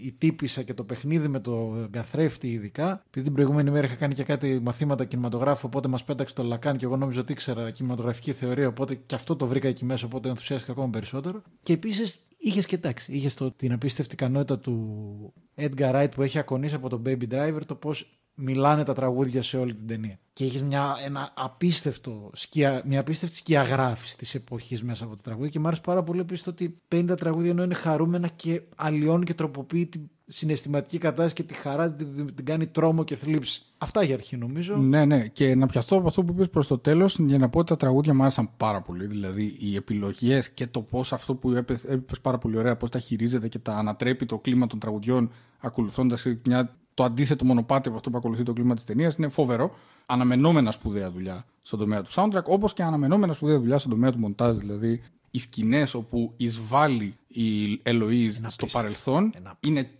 η τύπισσα και το παιχνίδι με το καθρέφτη, ειδικά. Επειδή την προηγούμενη μέρα είχα κάνει και κάτι μαθήματα κινηματογράφου, οπότε μας πέταξε το Λακάν και εγώ νόμιζα ότι ήξερα κινηματογραφική θεωρία, οπότε και αυτό το βρήκα εκεί μέσα, οπότε ενθουσιάστηκα ακόμα περισσότερο. Και επίσης είχες και εντάξει, είχες την απίστευτη ικανότητα του Edgar Wright που έχει ακονίσει από τον Baby Driver, το πώς μιλάνε τα τραγούδια σε όλη την ταινία. Και έχεις μια απίστευτη σκιαγράφηση της εποχής μέσα από τα τραγούδια και μου άρεσε πάρα πολύ επίσης ότι 50 τραγούδια ενώ είναι χαρούμενα και αλλοιώνει και τροποποιεί την συναισθηματική κατάσταση και τη χαρά την κάνει τρόμο και θλίψη. Αυτά για αρχή νομίζω. Ναι. Και να πιαστώ από αυτό που είπες προς το τέλος για να πω ότι τα τραγούδια μου άρεσαν πάρα πολύ. Δηλαδή οι επιλογές και το πώς αυτό που είπες πάρα πολύ ωραία, πώς τα χειρίζεται και τα ανατρέπει το κλίμα των τραγουδιών ακολουθώντας το αντίθετο μονοπάτι από αυτό που ακολουθεί το κλίμα της ταινίας είναι φοβερό. Αναμενόμενα σπουδαία δουλειά στον τομέα του soundtrack, όπως και αναμενόμενα σπουδαία δουλειά στον τομέα του μοντάζ. Δηλαδή, οι σκηνές όπου εισβάλλει η Ελοΐζ στο παρελθόν είναι